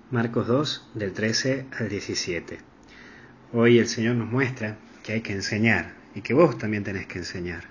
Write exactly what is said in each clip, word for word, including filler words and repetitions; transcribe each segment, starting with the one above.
Marcos dos, del trece al diecisiete. Hoy el Señor nos muestra que hay que enseñar y que vos también tenés que enseñar.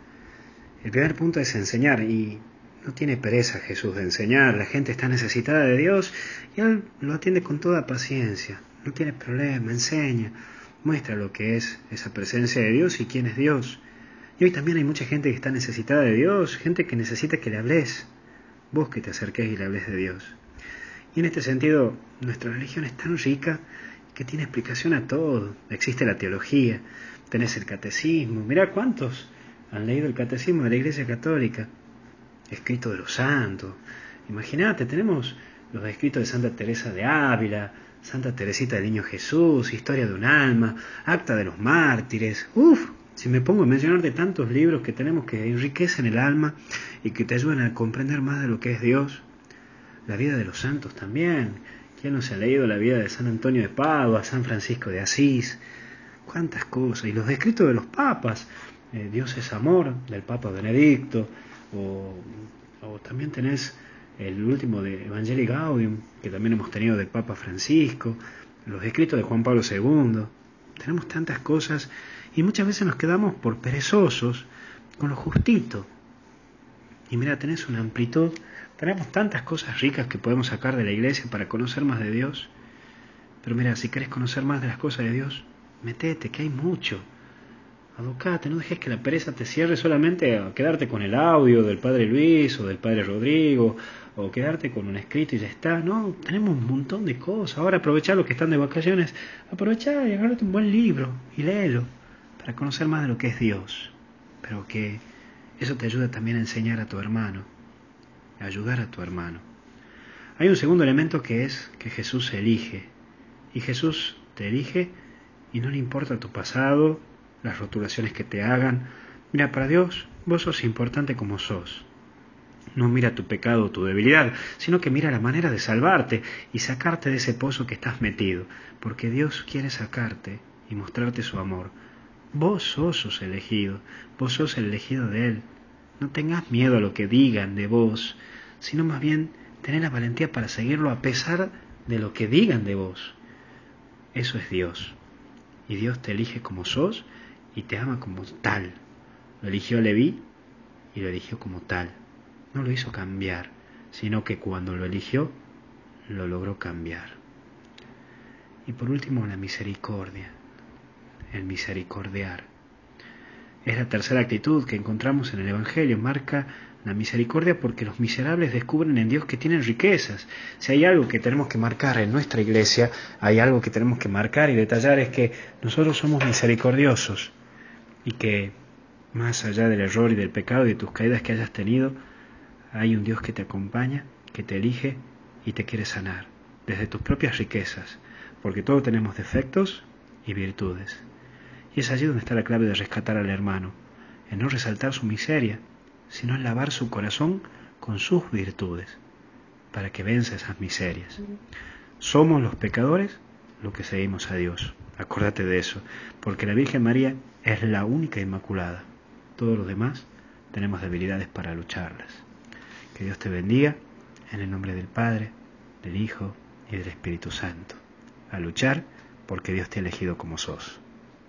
El primer punto es enseñar, y no tiene pereza Jesús de enseñar. La gente está necesitada de Dios y Él lo atiende con toda paciencia. No tiene problema, enseña, muestra lo que es esa presencia de Dios y quién es Dios. Y hoy también hay mucha gente que está necesitada de Dios, gente que necesita que le hables. Vos que te acerques y le hables de Dios. Y en este sentido, nuestra religión es tan rica que tiene explicación a todo. Existe la teología, tenés el catecismo. Mirá cuántos han leído el catecismo de la Iglesia Católica, escrito de los santos. Imagínate, tenemos los escritos de Santa Teresa de Ávila, Santa Teresita del Niño Jesús, Historia de un alma, Acta de los Mártires. Uf, si me pongo a mencionar de tantos libros que tenemos que enriquecen el alma y que te ayudan a comprender más de lo que es Dios. La vida de los santos también. ¿Quién no se ha leído la vida de San Antonio de Padua, San Francisco de Asís? Cuántas cosas. Y los escritos de los papas. Eh, Dios es amor, del Papa Benedicto. O, o también tenés el último de Evangelii Gaudium, que también hemos tenido del Papa Francisco. Los escritos de Juan Pablo segundo. Tenemos tantas cosas y muchas veces nos quedamos por perezosos con lo justito. Y mira, tenés una amplitud. Tenemos tantas cosas ricas que podemos sacar de la iglesia para conocer más de Dios. Pero mira, si querés conocer más de las cosas de Dios, metete, que hay mucho. Abocate, no dejes que la pereza te cierre solamente a quedarte con el audio del Padre Luis o del Padre Rodrigo, o quedarte con un escrito y ya está. No, tenemos un montón de cosas. Ahora aprovechá los que están de vacaciones, aprovechá y agárrate un buen libro y léelo para conocer más de lo que es Dios. Pero que eso te ayuda también a enseñar a tu hermano, a ayudar a tu hermano. Hay un segundo elemento que es que Jesús se elige. Y Jesús te elige y no le importa tu pasado, las rotulaciones que te hagan. Mira, para Dios vos sos importante como sos. No mira tu pecado o tu debilidad, sino que mira la manera de salvarte y sacarte de ese pozo que estás metido. Porque Dios quiere sacarte y mostrarte su amor. Vos sos sos elegido, vos sos el elegido de Él. No tengas miedo a lo que digan de vos, sino más bien tener la valentía para seguirlo a pesar de lo que digan de vos. Eso es Dios. Y Dios te elige como sos y te ama como tal. Lo eligió a Leví y lo eligió como tal. No lo hizo cambiar, sino que cuando lo eligió, lo logró cambiar. Y por último, la misericordia. El misericordiar. Es la tercera actitud que encontramos en el Evangelio. Marca la misericordia porque los miserables descubren en Dios que tienen riquezas. Si hay algo que tenemos que marcar en nuestra iglesia, hay algo que tenemos que marcar y detallar, es que nosotros somos misericordiosos y que más allá del error y del pecado y de tus caídas que hayas tenido, hay un Dios que te acompaña, que te elige y te quiere sanar desde tus propias riquezas, porque todos tenemos defectos y virtudes. Y es allí donde está la clave de rescatar al hermano, en no resaltar su miseria, sino en lavar su corazón con sus virtudes, para que venza esas miserias. Somos los pecadores los que seguimos a Dios. Acordate de eso, porque la Virgen María es la única inmaculada. Todos los demás tenemos debilidades para lucharlas. Que Dios te bendiga, en el nombre del Padre, del Hijo y del Espíritu Santo. A luchar porque Dios te ha elegido como sos.